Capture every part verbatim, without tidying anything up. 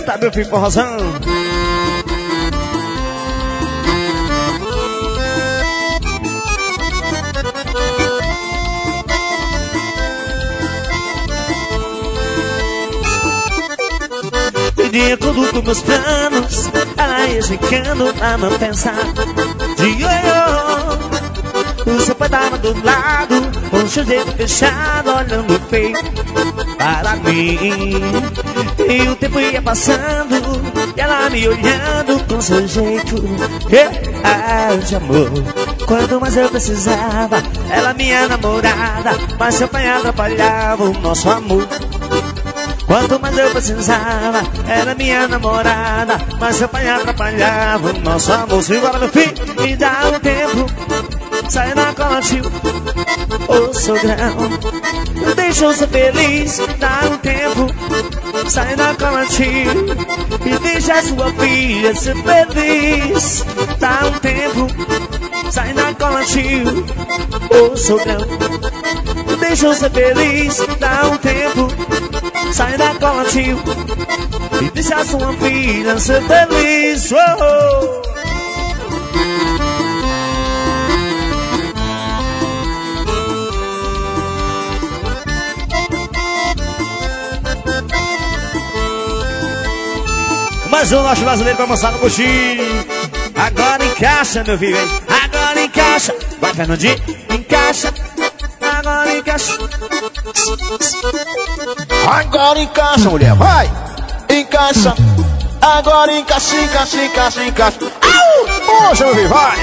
Eita, meu filho, forrozão. Dentro dos meus planos, ela ia chegando a não pensar de ioiô. O seu pai tava do lado, com o seu jeito fechado, olhando feio para mim. E o tempo ia passando, e ela me olhando com seu jeito real de amor. Quanto mais eu precisava, ela minha namorada, mas seu pai atrapalhava o nosso amor. Quanto mais eu precisava, era minha namorada, mas seu pai atrapalhava o nosso amor. Segura meu filho, me dá um tempo, sai da cola, tio, ô sogrão. Deixa eu ser feliz, dá um tempo, sai da cola, tio, e deixa a sua filha ser feliz. Dá um tempo, sai da cola, tio, ô sogrão. Deixa eu ser feliz, dá um tempo, sai da cola, tio, e deixa a sua filha ser feliz. Oh! Mais um nosso brasileiro pra mostrar no coxinho. Agora encaixa, meu filho, hein? Agora encaixa. Vai, Fernandinho, encaixa. Agora encaixa. Agora encaixa, mulher, vai! Encaixa! Agora encaixa, encaixa, encaixa, encaixa! Au! Poxa, meu filho, vai!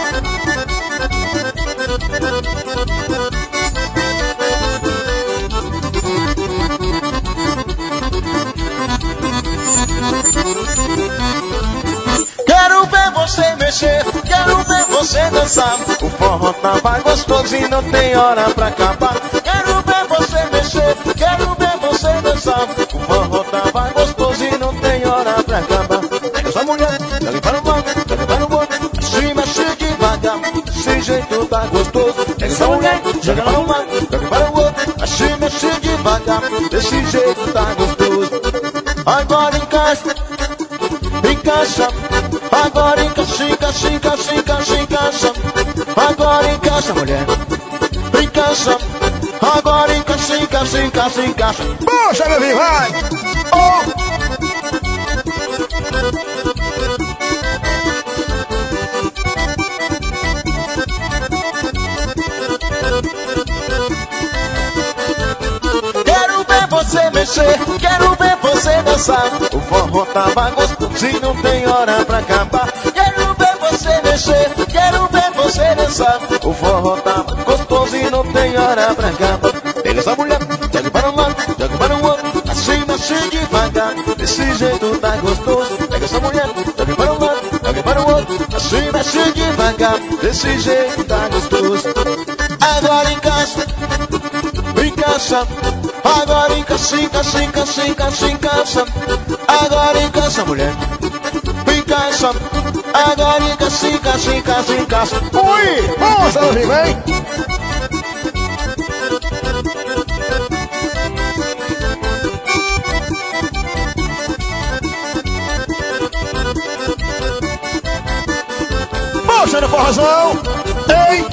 Quero ver você mexer, quero ver você dançar. O forró tava gostoso e não tem hora pra acabar. Quero ver você mexer, quero ver você dançar. O forró tava gostoso e não tem hora pra acabar. Pega essa mulher, joga para o lado, joga para o outro, se mexe devagar, desse jeito tá gostoso. Pega essa mulher, joga para um lado, joga para o outro, se mexe devagar, desse jeito tá gostoso. Agora encaixa, encaixa. Agora encaixa, encaixa, encaixa, encaixa, encaixa. Agora encaixa, mulher, encaixa. Agora encaixa, encaixa, encaixa, encaixa. Puxa, meu filho, vai! Oh! Quero ver você mexer, quero ver você dançar. O forró tava gostoso e não tem hora pra acabar. Quero ver você mexer, quero ver você dançar. O forró tava gostoso e não tem hora pra acabar. Pega essa mulher, joga para um lado, joga para o outro, assim mexe devagar, desse jeito tá gostoso. Pega essa mulher, joga para um lado, joga para o outro, assim mexe devagar, desse jeito tá gostoso. Agora encaixa, encaixa. Agora encaixa, encaixa, encaixa, encaixa, encaixa. Agora encaixa, mulher, encaixa. Agora encaixa, encaixa, encaixa, encaixa. Ui, vamos, Alvin, vem. Poxa, no forrozão. Ei.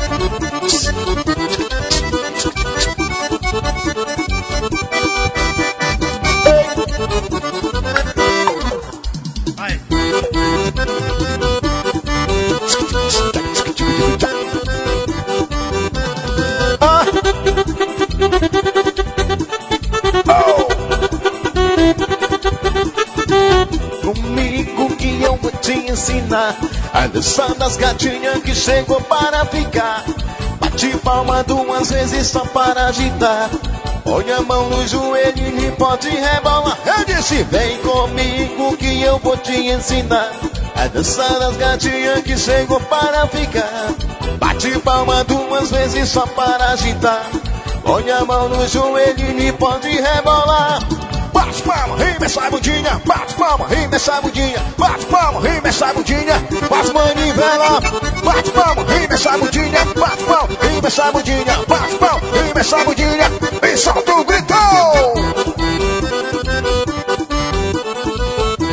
Comigo que eu vou te ensinar a dançar das gatinhas que chegou para ficar. Bate palma duas vezes só para agitar. Põe a mão no joelho e pode rebolar. Eu disse, vem comigo que eu vou te ensinar a dançar das gatinhas que chegou para ficar. Bate palma duas vezes só para agitar. Põe a mão no joelho e pode rebolar. Bate palma, rima essa bundinha. Bate palma, rima essa bundinha. Bate palma, rima essa bundinha. Bate manivela. Bate palma, rima essa bundinha. Bate palma, rima essa bundinha. Bate palma, rima essa bundinha. E solta o grito.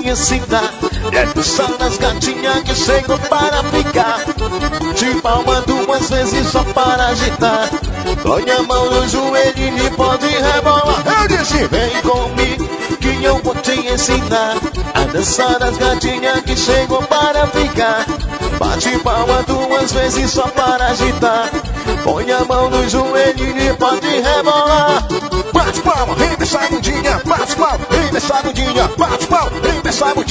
te ensinar. É dançar nas gatinhas que chegam para ficar. Te palma duas vezes só para agitar. Põe a mão no joelho e pode rebolar. Eu disse, vem comigo que eu vou te ensinar a dançar nas gatinhas que chegam para ficar. Bate palma duas vezes só para agitar. Põe a mão no joelho e pode rebolar. Bate palma, vem dessa bundinha. Bate palma, vem dessa bundinha. Bate palma, vem dessa bundinha.